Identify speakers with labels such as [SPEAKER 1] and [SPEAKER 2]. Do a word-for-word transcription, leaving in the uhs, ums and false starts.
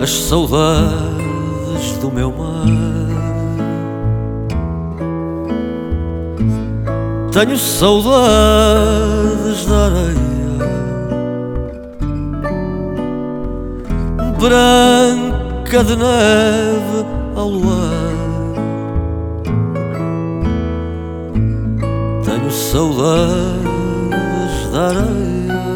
[SPEAKER 1] as saudades do meu mar. Tenho saudades da areia branca de neve ao luar. Tenho saudades da areia